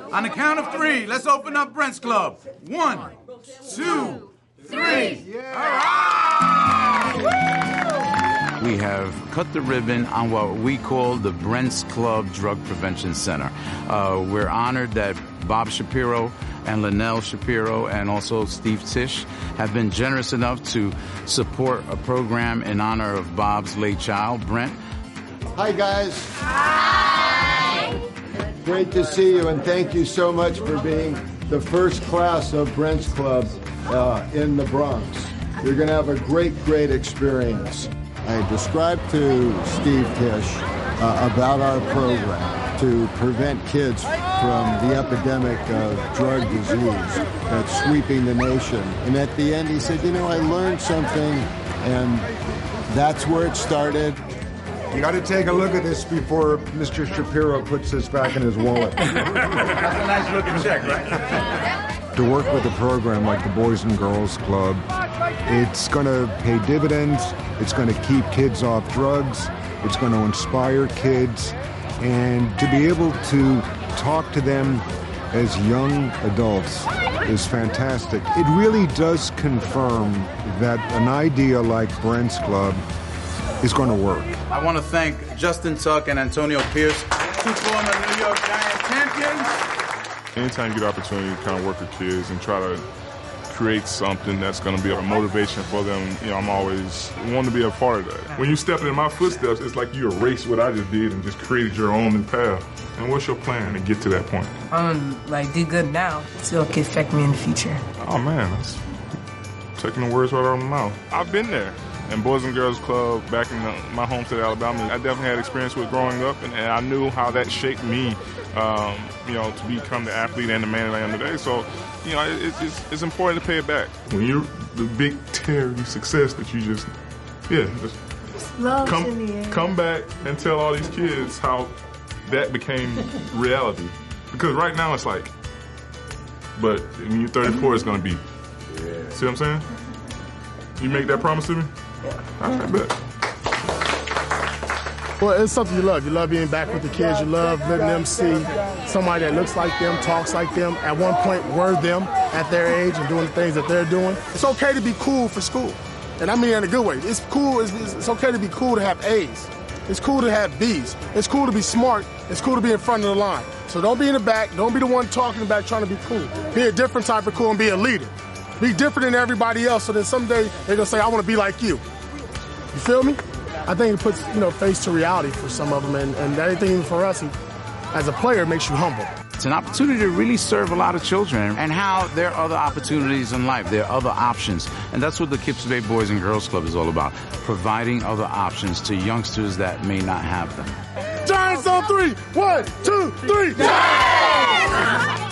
On the count of 3, let's open up Brent's Club. 1, 2, 3. We have cut the ribbon on what we call the Brent's Club Drug Prevention Center. We're honored that Bob Shapiro and Linnell Shapiro and also Steve Tisch have been generous enough to support a program in honor of Bob's late child, Brent. Hi, guys. Hi. Great to see you, and thank you so much for being the first class of Brent's Club in the Bronx. You're going to have a great experience. I described to Steve Tisch about our program to prevent kids from the epidemic of drug disease that's sweeping the nation. And at the end, he said, I learned something, and that's where it started. You got to take a look at this before Mr. Shapiro puts this back in his wallet. That's a nice looking check, right? To work with a program like the Boys and Girls Club, it's going to pay dividends, it's going to keep kids off drugs, it's going to inspire kids, and to be able to talk to them as young adults is fantastic. It really does confirm that an idea like Brent's Club is going to work. I want to thank Justin Tuck and Antonio Pierce, 2 former New York Giants champions. Anytime you get the opportunity to kind of work with kids and try to create something that's going to be a motivation for them, I'm always wanting to be a part of that. When you step in my footsteps, it's like you erase what I just did and just created your own new path. And what's your plan to get to that point? Do good now so it can affect me in the future. Oh, man, that's taking the words right out of my mouth. I've been there. And Boys and Girls Club back in my home state of Alabama, I definitely had experience with growing up, and I knew how that shaped me, to become the athlete and the man that I am today. So, it's important to pay it back. When you're the big tearing success that you just come back and tell all these kids how that became reality. Because right now it's like, but when you're 34, it's going to be. Yeah. See what I'm saying? You make that promise to me? I bet. Well, it's something you love. You love being back with the kids. You love letting them see somebody that looks like them, talks like them, at one point were them at their age and doing the things that they're doing. It's okay to be cool for school. And I mean in a good way. It's cool. It's okay to be cool to have A's. It's cool to have B's. It's cool to be smart. It's cool to be in front of the line. So don't be in the back. Don't be the one talking in the back trying to be cool. Be a different type of cool and be a leader. Be different than everybody else so that someday they're going to say, I want to be like you. You feel me? I think it puts, face to reality for some of them. And anything for us as a player makes you humble. It's an opportunity to really serve a lot of children and how there are other opportunities in life. There are other options. And that's what the Kips Bay Boys and Girls Club is all about, providing other options to youngsters that may not have them. Giants on 3. 1, 2, 3. Giants!